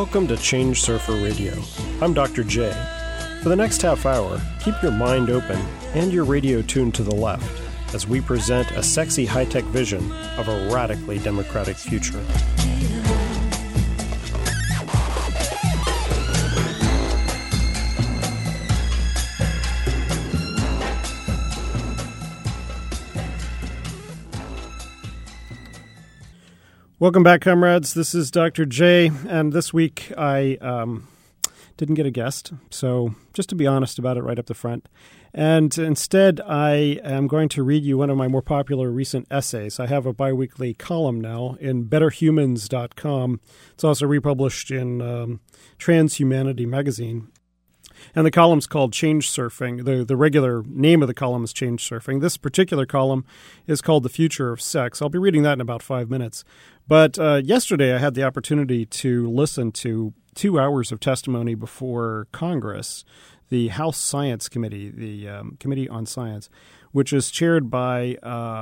Welcome to Change Surfer Radio. I'm Dr. J. For the next half hour, keep your mind open and your radio tuned to the left as we present a sexy high-tech vision of a radically democratic future. Welcome back, comrades. This is Dr. J, and this week I didn't get a guest, so just to be honest about it right up the front. And instead, I am going to read you one of my more popular recent essays. I have a biweekly column now in betterhumans.com. It's also republished in Transhumanity magazine. And the column's called Change Surfing. The regular name of the column is Change Surfing. This particular column is called The Future of Sex. I'll be reading that in about 5 minutes. But yesterday I had the opportunity to listen to 2 hours of testimony before Congress, the House Science Committee, the Committee on Science, which is chaired by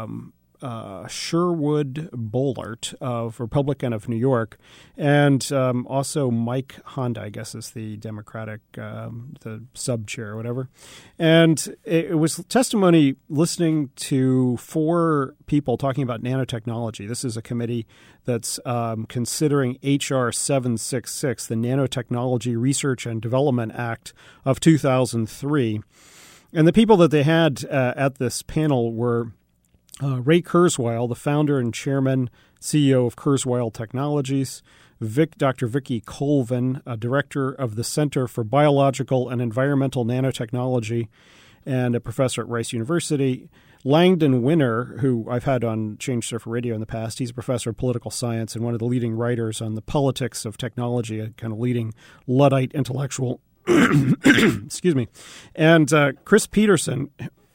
Sherwood Boehlert, Republican of New York, and also Mike Honda, I guess is the Democratic, the sub-chair or whatever. And it was testimony listening to 4 people talking about nanotechnology. This is a committee that's considering H.R. 766, the Nanotechnology Research and Development Act of 2003. And the people that they had at this panel were Ray Kurzweil, the founder and chairman, CEO of Kurzweil Technologies, Dr. Vicki Colvin, director of the Center for Biological and Environmental Nanotechnology and a professor at Rice University, Langdon Winner, who I've had on Change Surfer Radio in the past. He's a professor of political science and one of the leading writers on the politics of technology, a kind of leading Luddite intellectual. Excuse me. And Chris Peterson,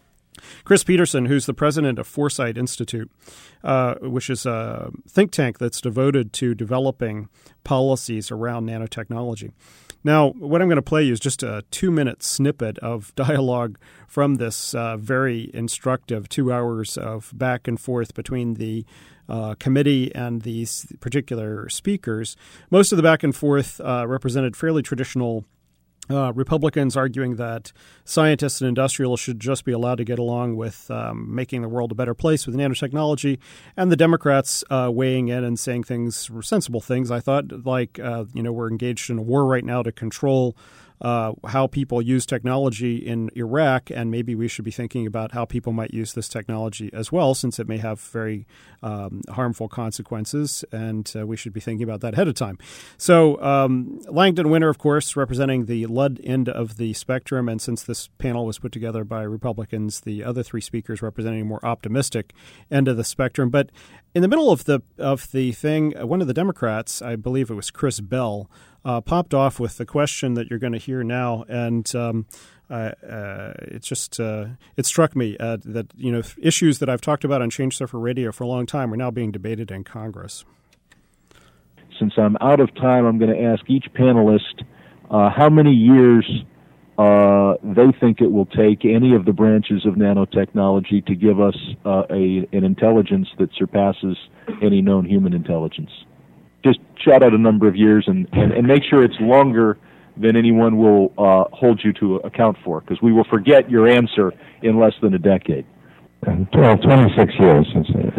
who's the president of Foresight Institute, which is a think tank that's devoted to developing policies around nanotechnology. Now, what I'm going to play you is just a 2-minute snippet of dialogue from this very instructive 2 hours of back and forth between the committee and these particular speakers. Most of the back and forth represented fairly traditional Republicans arguing that scientists and industrialists should just be allowed to get along with making the world a better place with nanotechnology, and the Democrats weighing in and saying sensible things, I thought, like, we're engaged in a war right now to control how people use technology in Iraq, and maybe we should be thinking about how people might use this technology as well, since it may have very harmful consequences, and we should be thinking about that ahead of time. So Langdon Winner, of course, representing the Ludd end of the spectrum, and since this panel was put together by Republicans, the other 3 speakers representing a more optimistic end of the spectrum. But in the middle of the thing, one of the Democrats, I believe it was Chris Bell, popped off with the question that you're going to hear now, and it struck me that issues that I've talked about on Change Surfer Radio for a long time are now being debated in Congress. Since I'm out of time, I'm going to ask each panelist how many years they think it will take any of the branches of nanotechnology to give us an intelligence that surpasses any known human intelligence. Just shout out a number of years and make sure it's longer than anyone will hold you to account for, because we will forget your answer in less than a decade. 26 years since it's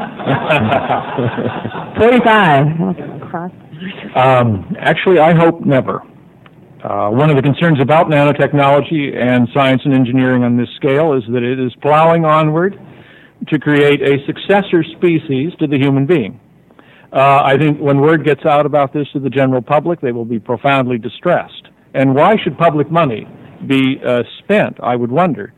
45. Actually, I hope never. One of the concerns about nanotechnology and science and engineering on this scale is that it is plowing onward to create a successor species to the human being. I think when word gets out about this to the general public, they will be profoundly distressed. And why should public money be spent, I would wonder,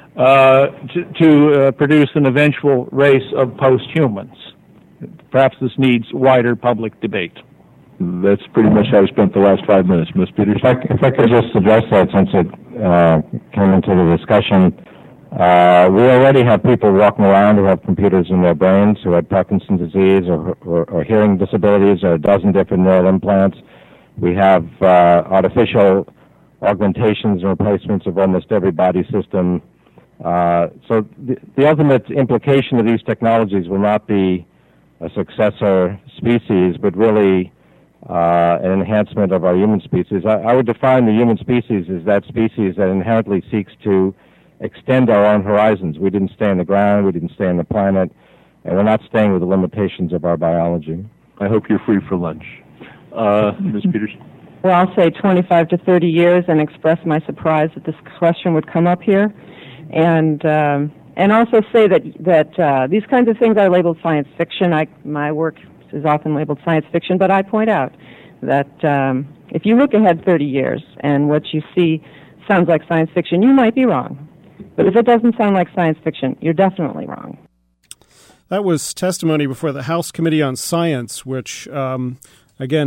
to produce an eventual race of post-humans? Perhaps this needs wider public debate. That's pretty much how I spent the last 5 minutes, Ms. Peters. If I could just address that, since it came into the discussion. We already have people walking around who have computers in their brains, who had Parkinson's disease or hearing disabilities or a dozen different neural implants. We have artificial augmentations and replacements of almost every body system. So the ultimate implication of these technologies will not be a successor species, but really an enhancement of our human species. I would define the human species as that species that inherently seeks to extend our own horizons. We didn't stay on the ground, we didn't stay on the planet, and we're not staying with the limitations of our biology. I hope you're free for lunch. Ms. Peters? Well, I'll say 25 to 30 years and express my surprise that this question would come up here. And also say that these kinds of things are labeled science fiction. My work is often labeled science fiction, but I point out that if you look ahead 30 years and what you see sounds like science fiction, you might be wrong. But if it doesn't sound like science fiction, you're definitely wrong. That was testimony before the House Committee on Science, which, again,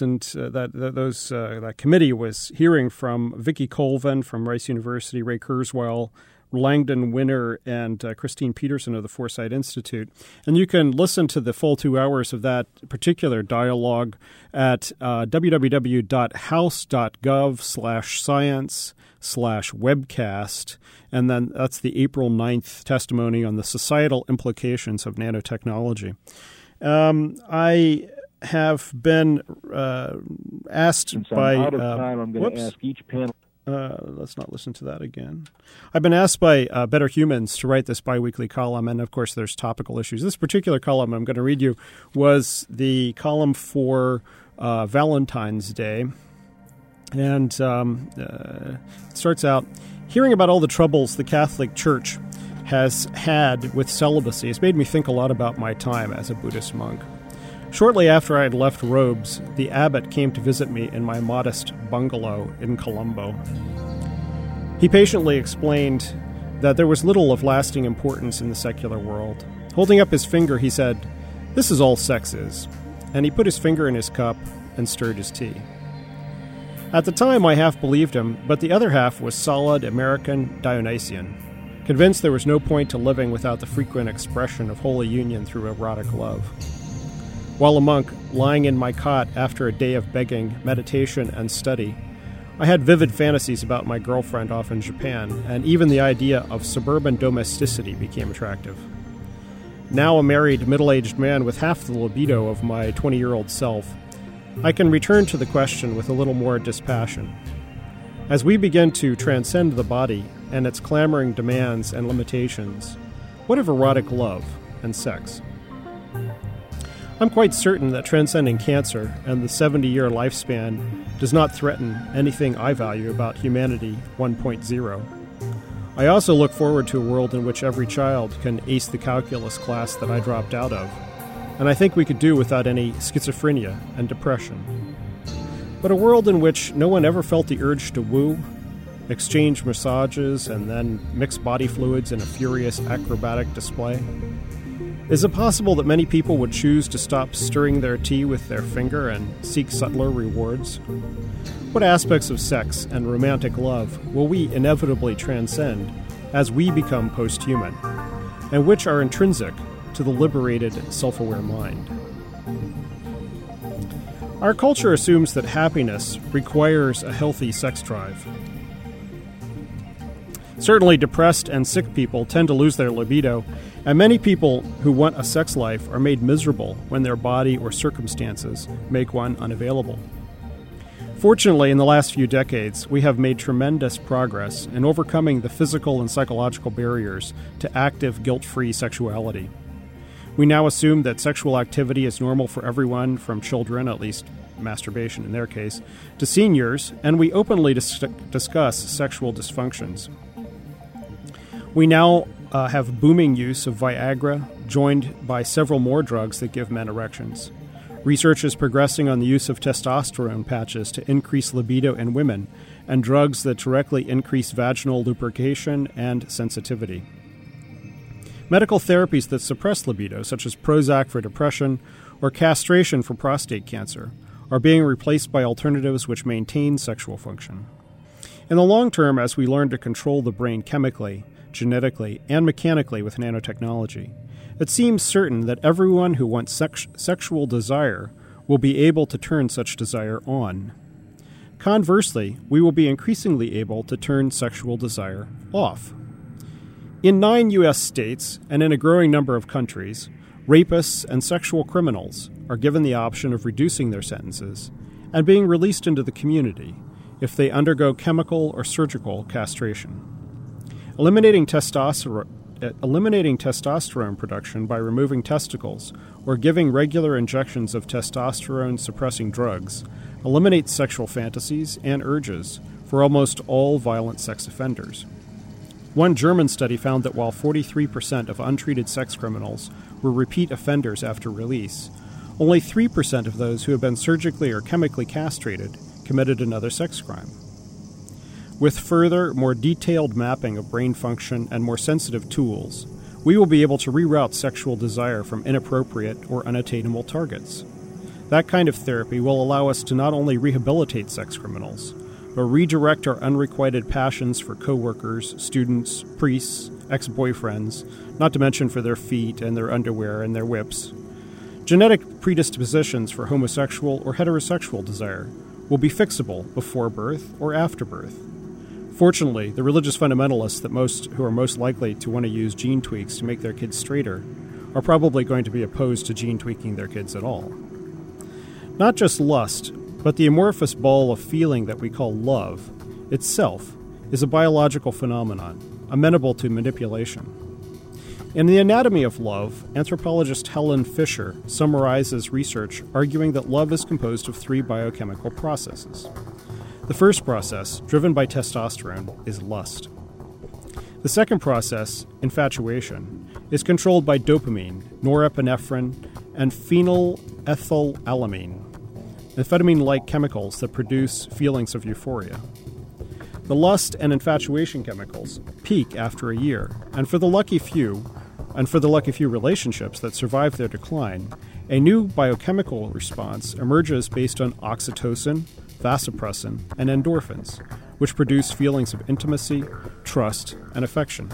that committee was hearing from Vicki Colvin from Rice University, Ray Kurzweil, Langdon Winner, and Christine Peterson of the Foresight Institute. And you can listen to the full 2 hours of that particular dialogue at www.house.gov/science/webcast. And then that's the April 9th testimony on the societal implications of nanotechnology. I have been asked Since by... I'm out of time, I'm going to ask each panel... let's not listen to that again. I've been asked by Better Humans to write this biweekly column, and of course there's topical issues. This particular column I'm going to read you was the column for Valentine's Day, and it starts out, hearing about all the troubles the Catholic Church has had with celibacy has made me think a lot about my time as a Buddhist monk. Shortly after I had left robes, the abbot came to visit me in my modest bungalow in Colombo. He patiently explained that there was little of lasting importance in the secular world. Holding up his finger, he said, "This is all sex is," and he put his finger in his cup and stirred his tea. At the time, I half believed him, but the other half was solid American Dionysian, convinced there was no point to living without the frequent expression of holy union through erotic love. While a monk, lying in my cot after a day of begging, meditation, and study, I had vivid fantasies about my girlfriend off in Japan, and even the idea of suburban domesticity became attractive. Now a married, middle-aged man with half the libido of my 20-year-old self, I can return to the question with a little more dispassion. As we begin to transcend the body and its clamoring demands and limitations, what of erotic love and sex? I'm quite certain that transcending cancer and the 70-year lifespan does not threaten anything I value about humanity 1.0. I also look forward to a world in which every child can ace the calculus class that I dropped out of, and I think we could do without any schizophrenia and depression. But a world in which no one ever felt the urge to woo, exchange massages, and then mix body fluids in a furious acrobatic display? Is it possible that many people would choose to stop stirring their tea with their finger and seek subtler rewards? What aspects of sex and romantic love will we inevitably transcend as we become post-human, and which are intrinsic to the liberated, self-aware mind? Our culture assumes that happiness requires a healthy sex drive. Certainly, depressed and sick people tend to lose their libido, and many people who want a sex life are made miserable when their body or circumstances make one unavailable. Fortunately, in the last few decades, we have made tremendous progress in overcoming the physical and psychological barriers to active, guilt-free sexuality. We now assume that sexual activity is normal for everyone, from children, at least masturbation in their case, to seniors, and we openly discuss sexual dysfunctions. We now have booming use of Viagra, joined by several more drugs that give men erections. Research is progressing on the use of testosterone patches to increase libido in women, and drugs that directly increase vaginal lubrication and sensitivity. Medical therapies that suppress libido, such as Prozac for depression or castration for prostate cancer, are being replaced by alternatives which maintain sexual function. In the long term, as we learn to control the brain chemically, genetically, and mechanically with nanotechnology, it seems certain that everyone who wants sexual desire will be able to turn such desire on. Conversely, we will be increasingly able to turn sexual desire off. In 9 U.S. states, and in a growing number of countries, Rapists and sexual criminals are given the option of reducing their sentences and being released into the community if they undergo chemical or surgical castration. Eliminating testosterone production by removing testicles or giving regular injections of testosterone-suppressing drugs eliminates sexual fantasies and urges for almost all violent sex offenders. One German study found that while 43% of untreated sex criminals were repeat offenders after release, only 3% of those who had been surgically or chemically castrated committed another sex crime. With further, more detailed mapping of brain function and more sensitive tools, we will be able to reroute sexual desire from inappropriate or unattainable targets. That kind of therapy will allow us to not only rehabilitate sex criminals, but redirect our unrequited passions for coworkers, students, priests, ex-boyfriends, not to mention for their feet and their underwear and their whips. Genetic predispositions for homosexual or heterosexual desire will be fixable before birth or after birth. Fortunately, the religious fundamentalists who are most likely to want to use gene tweaks to make their kids straighter are probably going to be opposed to gene tweaking their kids at all. Not just lust, but the amorphous ball of feeling that we call love itself is a biological phenomenon, amenable to manipulation. In The Anatomy of Love, anthropologist Helen Fisher summarizes research arguing that love is composed of 3 biochemical processes. The first process, driven by testosterone, is lust. The second process, infatuation, is controlled by dopamine, norepinephrine, and phenylethylamine, amphetamine-like chemicals that produce feelings of euphoria. The lust and infatuation chemicals peak after a year, and for the lucky few relationships that survive their decline, a new biochemical response emerges based on oxytocin, vasopressin, and endorphins, which produce feelings of intimacy, trust, and affection.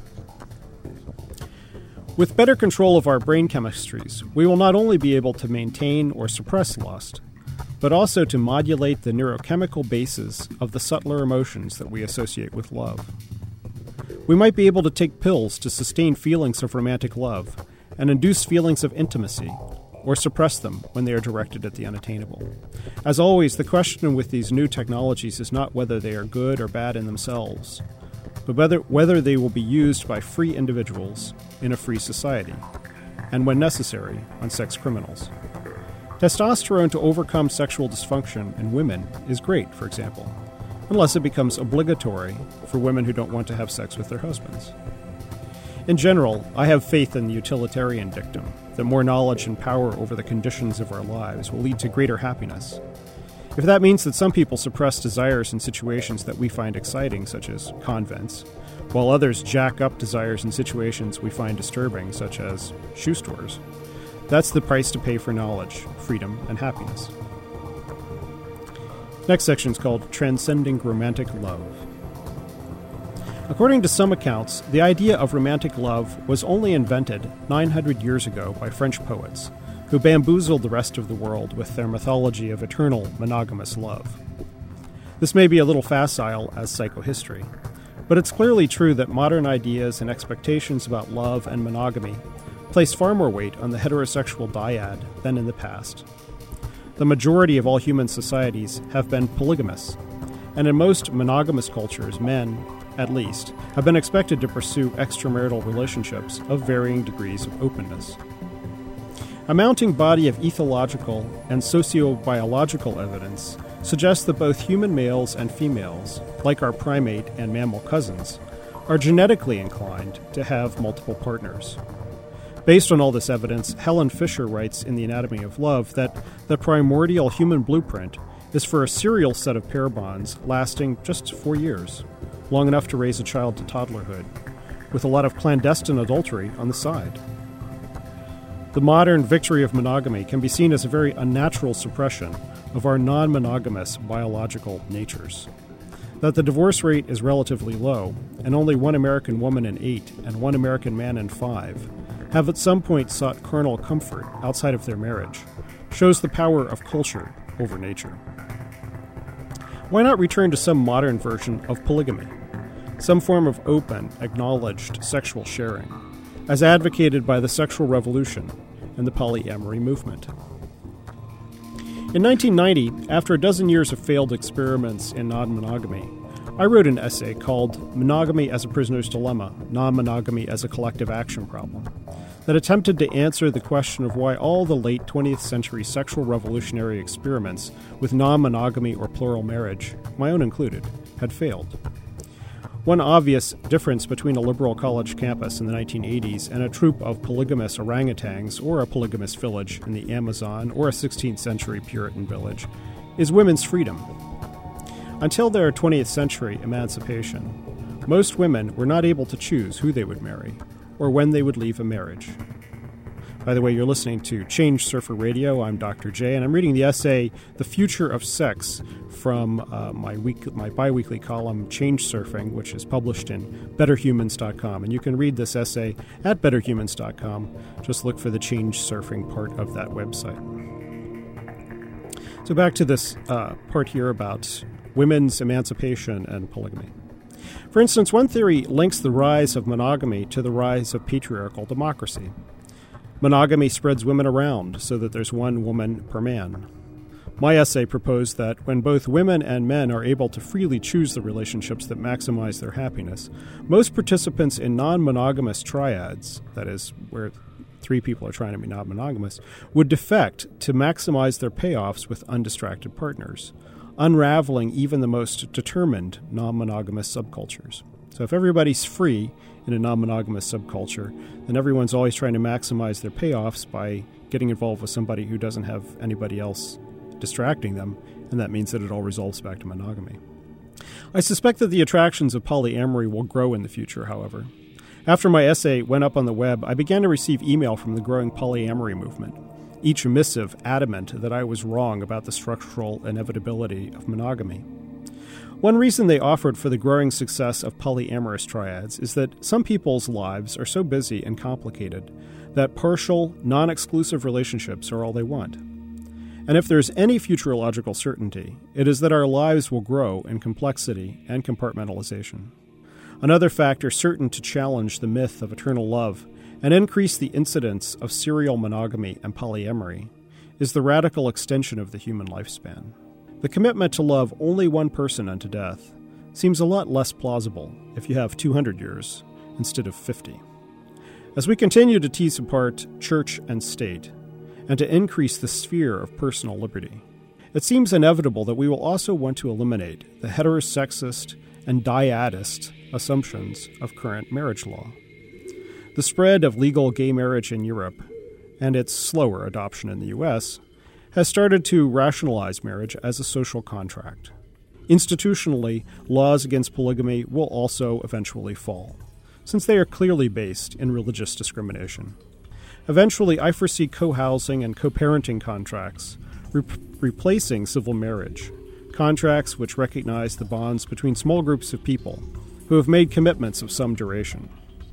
With better control of our brain chemistries, we will not only be able to maintain or suppress lust, but also to modulate the neurochemical bases of the subtler emotions that we associate with love. We might be able to take pills to sustain feelings of romantic love and induce feelings of intimacy, or suppress them when they are directed at the unattainable. As always, the question with these new technologies is not whether they are good or bad in themselves, but whether they will be used by free individuals in a free society, and when necessary, on sex criminals. Testosterone to overcome sexual dysfunction in women is great, for example, unless it becomes obligatory for women who don't want to have sex with their husbands. In general, I have faith in the utilitarian dictum that more knowledge and power over the conditions of our lives will lead to greater happiness. If that means that some people suppress desires in situations that we find exciting, such as convents, while others jack up desires in situations we find disturbing, such as shoe stores, that's the price to pay for knowledge, freedom, and happiness. Next section is called Transcending Romantic Love. According to some accounts, the idea of romantic love was only invented 900 years ago by French poets, who bamboozled the rest of the world with their mythology of eternal monogamous love. This may be a little facile as psychohistory, but it's clearly true that modern ideas and expectations about love and monogamy place far more weight on the heterosexual dyad than in the past. The majority of all human societies have been polygamous, and in most monogamous cultures, men, at least, have been expected to pursue extramarital relationships of varying degrees of openness. A mounting body of ethological and sociobiological evidence suggests that both human males and females, like our primate and mammal cousins, are genetically inclined to have multiple partners. Based on all this evidence, Helen Fisher writes in The Anatomy of Love that the primordial human blueprint is for a serial set of pair bonds lasting just 4 years, long enough to raise a child to toddlerhood, with a lot of clandestine adultery on the side. The modern victory of monogamy can be seen as a very unnatural suppression of our non-monogamous biological natures. That the divorce rate is relatively low, and only 1 American woman in 8 and 1 American man in 5 have at some point sought carnal comfort outside of their marriage, shows the power of culture over nature. Why not return to some modern version of polygamy? Some form of open, acknowledged sexual sharing. as advocated by the sexual revolution and the polyamory movement. In 1990, after a dozen years of failed experiments in non-monogamy, I wrote an essay called Monogamy as a Prisoner's Dilemma, Non-Monogamy as a Collective Action Problem, that attempted to answer the question of why all the late 20th century sexual revolutionary experiments with non-monogamy or plural marriage, my own included, had failed. One obvious difference between a liberal college campus in the 1980s and a troop of polygamous orangutans or a polygamous village in the Amazon or a 16th century Puritan village is women's freedom. Until their 20th century emancipation, most women were not able to choose who they would marry or when they would leave a marriage. By the way, you're listening to Change Surfer Radio. I'm Dr. J, and I'm reading the essay The Future of Sex from my bi-weekly column, Change Surfing, which is published in BetterHumans.com. And you can read this essay at BetterHumans.com. Just look for the Change Surfing part of that website. So back to this part here about women's emancipation and polygamy. For instance, one theory links the rise of monogamy to the rise of patriarchal democracy. Monogamy spreads women around so that there's one woman per man. My essay proposed that when both women and men are able to freely choose the relationships that maximize their happiness, most participants in non-monogamous triads, that is, where three people are trying to be non-monogamous, would defect to maximize their payoffs with undistracted partners, unraveling even the most determined non-monogamous subcultures. So if everybody's free in a non-monogamous subculture, then everyone's always trying to maximize their payoffs by getting involved with somebody who doesn't have anybody else distracting them, and that means that it all resolves back to monogamy. I suspect that the attractions of polyamory will grow in the future, however. After my essay went up on the web, I began to receive email from the growing polyamory movement, each missive adamant that I was wrong about the structural inevitability of monogamy. One reason they offered for the growing success of polyamorous triads is that some people's lives are so busy and complicated that partial, non-exclusive relationships are all they want. And if there's any futurological certainty, it is that our lives will grow in complexity and compartmentalization. Another factor certain to challenge the myth of eternal love and increase the incidence of serial monogamy and polyamory is the radical extension of the human lifespan. The commitment to love only one person unto death seems a lot less plausible if you have 200 years instead of 50. As we continue to tease apart church and state, and to increase the sphere of personal liberty, it seems inevitable that we will also want to eliminate the heterosexist and dyadist assumptions of current marriage law. The spread of legal gay marriage in Europe, and its slower adoption in the U.S., has started to rationalize marriage as a social contract. Institutionally, laws against polygamy will also eventually fall, since they are clearly based in religious discrimination. Eventually, I foresee co-housing and co-parenting contracts replacing civil marriage, contracts which recognize the bonds between small groups of people who have made commitments of some duration.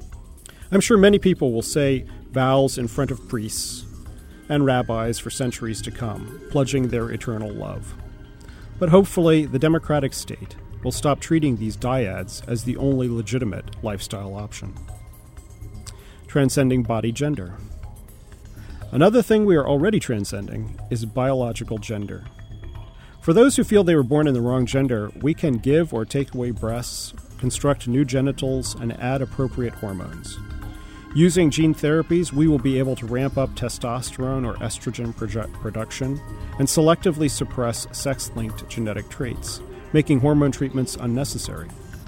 I'm sure many people will say vows in front of priests and rabbis for centuries to come, pledging their eternal love. But hopefully, the democratic state will stop treating these dyads as the only legitimate lifestyle option. Transcending body gender. Another thing we are already transcending is biological gender. For those who feel they were born in the wrong gender, we can give or take away breasts, construct new genitals, and add appropriate hormones. Using gene therapies, we will be able to ramp up testosterone or estrogen production and selectively suppress sex-linked genetic traits, making hormone treatments unnecessary.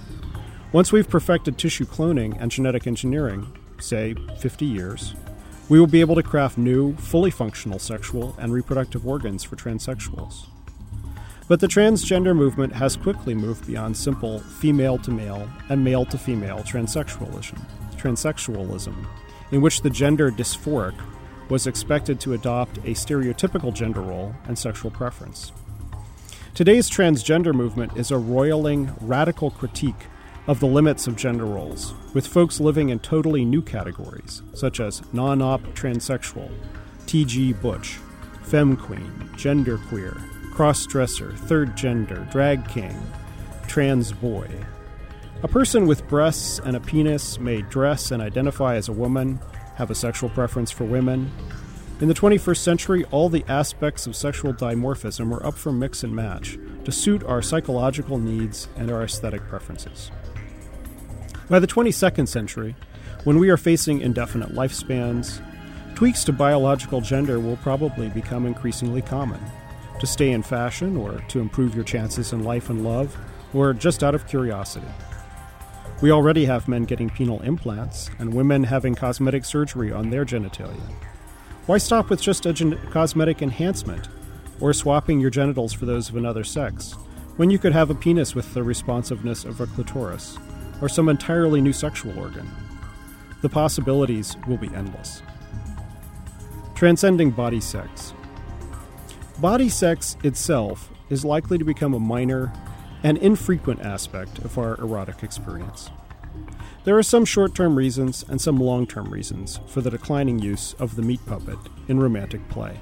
Once we've perfected tissue cloning and genetic engineering, say 50 years, we will be able to craft new, fully functional sexual and reproductive organs for transsexuals. But the transgender movement has quickly moved beyond simple female-to-male and male-to-female transsexualism, in which the gender dysphoric was expected to adopt a stereotypical gender role and sexual preference. Today's transgender movement is a roiling, radical critique of the limits of gender roles, with folks living in totally new categories, such as non-op transsexual, TG butch, femme queen, genderqueer, cross-dresser, third gender, drag king, trans boy. A person with breasts and a penis may dress and identify as a woman, have a sexual preference for women. In the 21st century, all the aspects of sexual dimorphism are up for mix and match to suit our psychological needs and our aesthetic preferences. By the 22nd century, when we are facing indefinite lifespans, tweaks to biological gender will probably become increasingly common, to stay in fashion or to improve your chances in life and love, or just out of curiosity. We already have men getting penile implants and women having cosmetic surgery on their genitalia. Why stop with just a cosmetic enhancement or swapping your genitals for those of another sex when you could have a penis with the responsiveness of a clitoris or some entirely new sexual organ? The possibilities will be endless. Transcending body sex. Body sex itself is likely to become a minor and infrequent aspect of our erotic experience. There are some short-term reasons and some long-term reasons for the declining use of the meat puppet in romantic play.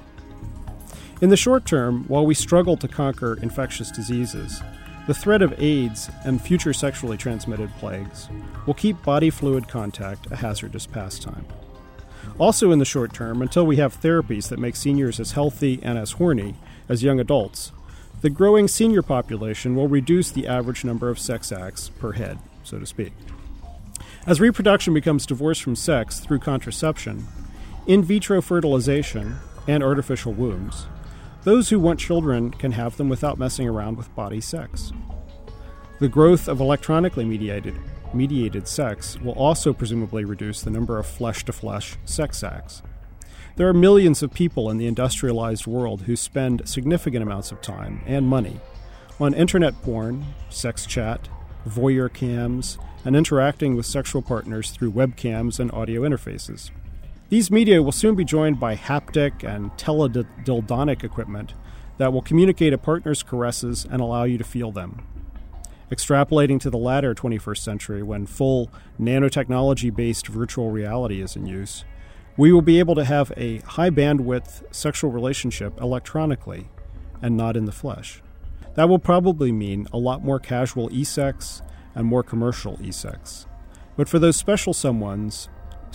In the short term, while we struggle to conquer infectious diseases, the threat of AIDS and future sexually transmitted plagues will keep body fluid contact a hazardous pastime. Also in the short term, until we have therapies that make seniors as healthy and as horny as young adults, the growing senior population will reduce the average number of sex acts per head, so to speak. As reproduction becomes divorced from sex through contraception, in vitro fertilization, and artificial wombs, those who want children can have them without messing around with body sex. The growth of electronically mediated sex will also presumably reduce the number of flesh-to-flesh sex acts. There are millions of people in the industrialized world who spend significant amounts of time and money on internet porn, sex chat, voyeur cams, and interacting with sexual partners through webcams and audio interfaces. These media will soon be joined by haptic and teledildonic equipment that will communicate a partner's caresses and allow you to feel them. Extrapolating to the latter 21st century, when full nanotechnology-based virtual reality is in use, we will be able to have a high-bandwidth sexual relationship electronically and not in the flesh. That will probably mean a lot more casual e-sex and more commercial e-sex. But for those special someones,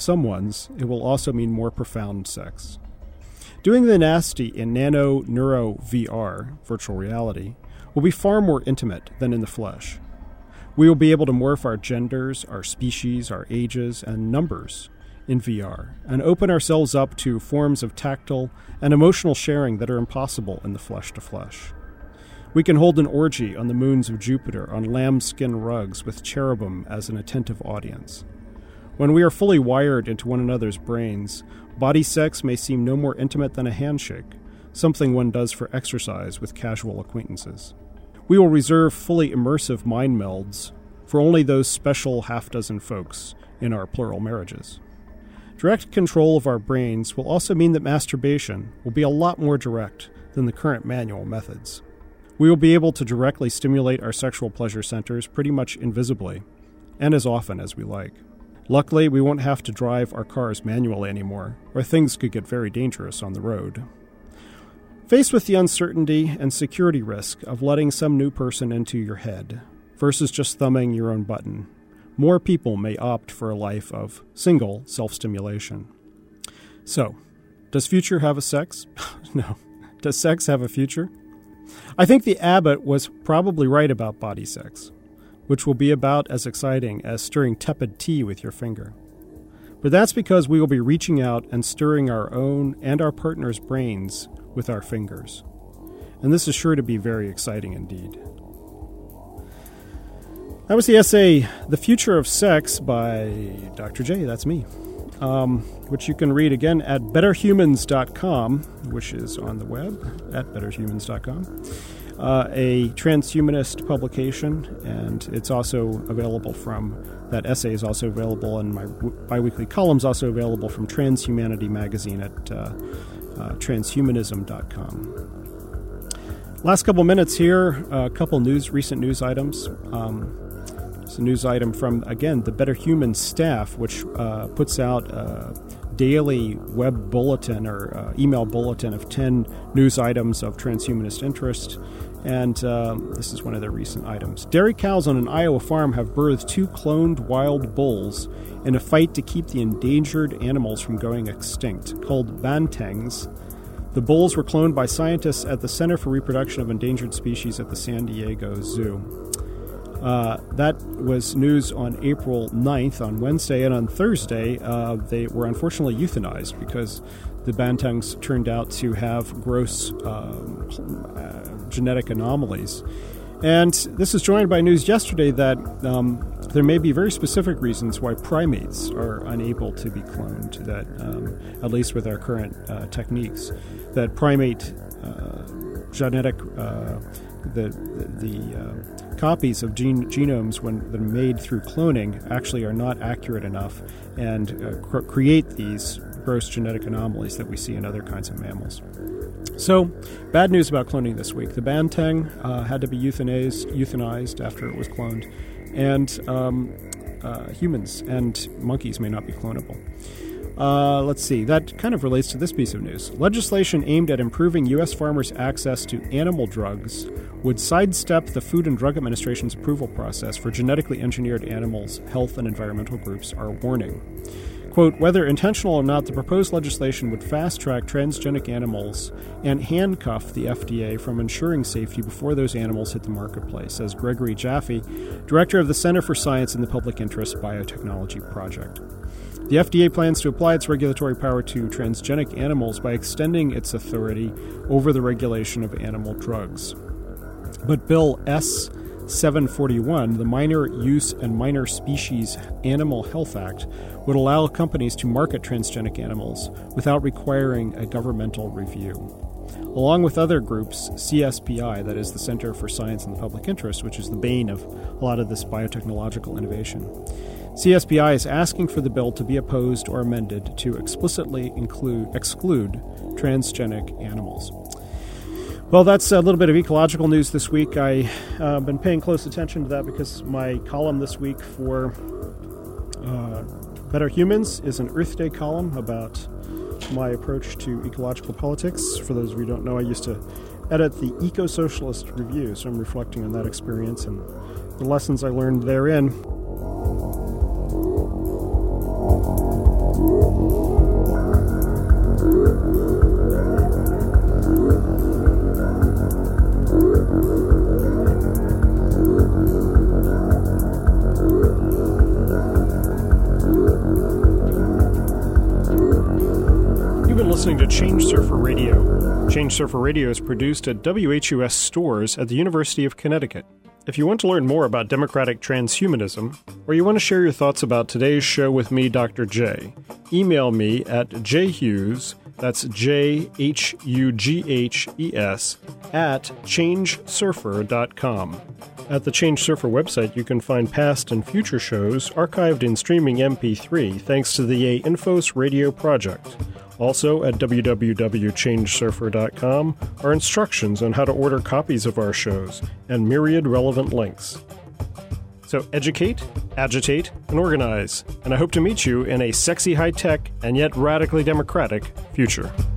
it will also mean more profound sex. Doing the nasty in nano-neuro VR, virtual reality, will be far more intimate than in the flesh. We will be able to morph our genders, our species, our ages, and numbers in VR, and open ourselves up to forms of tactile and emotional sharing that are impossible in the flesh-to-flesh. We can hold an orgy on the moons of Jupiter on lambskin rugs with cherubim as an attentive audience. When we are fully wired into one another's brains, body sex may seem no more intimate than a handshake, something one does for exercise with casual acquaintances. We will reserve fully immersive mind melds for only those special half-dozen folks in our plural marriages. Direct control of our brains will also mean that masturbation will be a lot more direct than the current manual methods. We will be able to directly stimulate our sexual pleasure centers pretty much invisibly, and as often as we like. Luckily, we won't have to drive our cars manually anymore, or things could get very dangerous on the road. Faced with the uncertainty and security risk of letting some new person into your head versus just thumbing your own button, more people may opt for a life of single self-stimulation. So, does future have a sex? No. Does sex have a future? I think the abbot was probably right about body sex, which will be about as exciting as stirring tepid tea with your finger. But that's because we will be reaching out and stirring our own and our partner's brains with our fingers. And this is sure to be very exciting indeed. That was the essay, The Future of Sex by Dr. J, that's me, which you can read again at betterhumans.com, which is on the web at betterhumans.com, a transhumanist publication, and it's also available that essay is also available, and my biweekly column's also available from Transhumanity magazine at transhumanism.com. Last couple minutes here, a couple recent news items. It's a news item from, again, the Better Humans staff, which puts out daily web bulletin or email bulletin of 10 news items of transhumanist interest. And this is one of their recent items. Dairy cows on an Iowa farm have birthed 2 cloned wild bulls in a fight to keep the endangered animals from going extinct, called bantangs. The bulls were cloned by scientists at the Center for Reproduction of Endangered Species at the San Diego Zoo. That was news on April 9th, on Wednesday, and on Thursday they were unfortunately euthanized because the bantangs turned out to have gross genetic anomalies. And this is joined by news yesterday that there may be very specific reasons why primates are unable to be cloned, that at least with our current techniques, that primate genetic the copies of genomes when they're made through cloning actually are not accurate enough and create these gross genetic anomalies that we see in other kinds of mammals. So, bad news about cloning this week. The bantang had to be euthanized after it was cloned, and humans and monkeys may not be clonable. Let's see. That kind of relates to this piece of news. Legislation aimed at improving U.S. farmers' access to animal drugs would sidestep the Food and Drug Administration's approval process for genetically engineered animals, health and environmental groups are warning. Quote, whether intentional or not, the proposed legislation would fast-track transgenic animals and handcuff the FDA from ensuring safety before those animals hit the marketplace, says Gregory Jaffe, director of the Center for Science in the Public Interest Biotechnology Project. The FDA plans to apply its regulatory power to transgenic animals by extending its authority over the regulation of animal drugs. But Bill S-741, the Minor Use and Minor Species Animal Health Act, would allow companies to market transgenic animals without requiring a governmental review. Along with other groups, CSPI, that is the Center for Science in the Public Interest, which is the bane of a lot of this biotechnological innovation, CSPI is asking for the bill to be opposed or amended to explicitly exclude transgenic animals. Well, that's a little bit of ecological news this week. I've been paying close attention to that because my column this week for Better Humans is an Earth Day column about my approach to ecological politics. For those of you who don't know, I used to edit the Eco-Socialist Review, so I'm reflecting on that experience and the lessons I learned therein. Listening to Change Surfer Radio. Change Surfer Radio is produced at WHUS stores at the University of Connecticut. If you want to learn more about democratic transhumanism, or you want to share your thoughts about today's show with me, Dr. J, email me at jhughes, that's JHUGHES, at changesurfer.com. At the Change Surfer website, you can find past and future shows archived in streaming MP3 thanks to the Infos Radio project. Also, at www.changesurfer.com are instructions on how to order copies of our shows and myriad relevant links. So educate, agitate, and organize. And I hope to meet you in a sexy high-tech and yet radically democratic future.